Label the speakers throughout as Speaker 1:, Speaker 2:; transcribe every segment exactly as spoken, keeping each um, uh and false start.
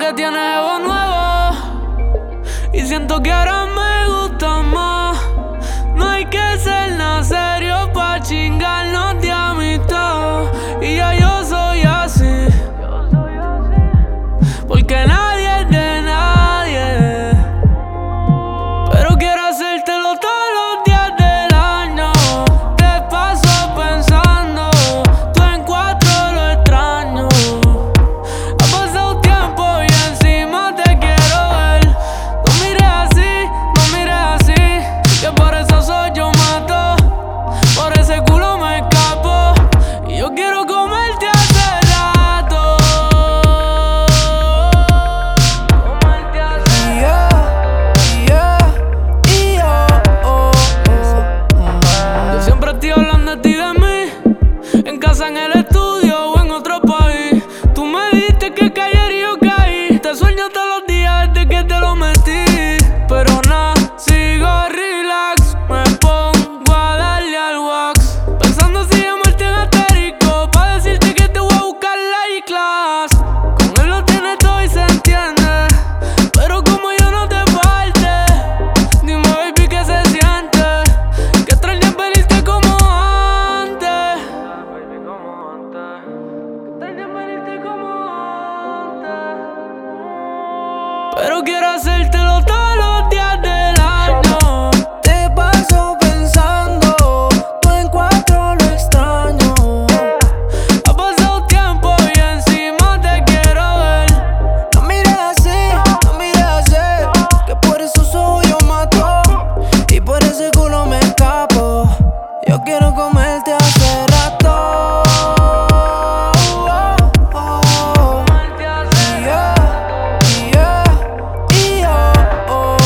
Speaker 1: que tienes algo nuevo y siento que ahora me gusta más. No hay que ser nada serio pa' chingarnos de amistad. Y ya yo soy así, porque nadie es de nadie. Pero quiero hacértelo todos los días del año. Te paso pensando, tú en cuatro lo extraño. Ha pasado tiempo y encima te quiero ver. No mires así, no mires así, que por eso soy yo mato. Por ese culo me escapo y yo quiero comerte hace rato. Comerte hace Yo siempre estoy hablando de ti, de mí, en casa, en el estudio o en otro país. Tú me diste que cayera y yo caí. Te sueño todos los días desde que te lo metí. Pero nada, sigo relax, me pongo a darle al wax, pensando si llamarte en asterisco pa' decirte que te voy a buscar la I-Class. Con él lo tienes todo y se entiende, pero como yo no te parte, dime baby qué se siente, que extrañas venirte como antes. Baby como antes, que extrañas venirte como antes. Pero quiero hacértelo todos los días del año.
Speaker 2: Te paso pensando, tú en cuatro lo extraño.
Speaker 1: Ha pasado tiempo y encima te quiero ver.
Speaker 2: No mires así, no mires así, que por eso soy yo mato y por ese culo me escapo. Yo quiero comerte hace rato.
Speaker 1: Comerte hace
Speaker 2: Y yo, y yo, oh,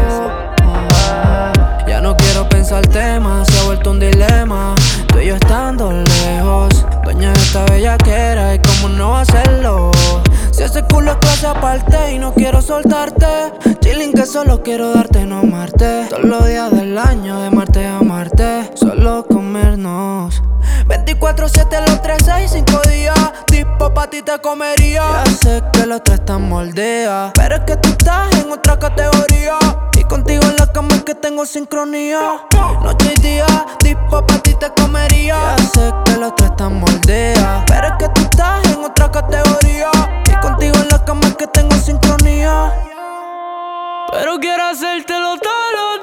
Speaker 2: oh. Ya no quiero pensar temas, se ha vuelto un dilema. Tú y yo estando lejos, dueña de esta bellaquera, y cómo no hacerlo. Si ese culo es clase aparte y no quiero soltarte, chilling que solo quiero darte, no amarte. Todos los días del año, de martes a martes, solo comernos veinticuatro siete los trescientos sesenta y cinco días. Dispo pa' ti te comería. Ya sé que los tres están moldeados, pero es que tú estás en otra categoría, y contigo en la cama es que tengo sincronía. Noche y día, dispo pa' ti te comería. Ya sé que los tres están moldeados, pero es que tú estás en otra categoría, y contigo en la cama es que tengo sincronía.
Speaker 1: Pero quiero hacértelo todos los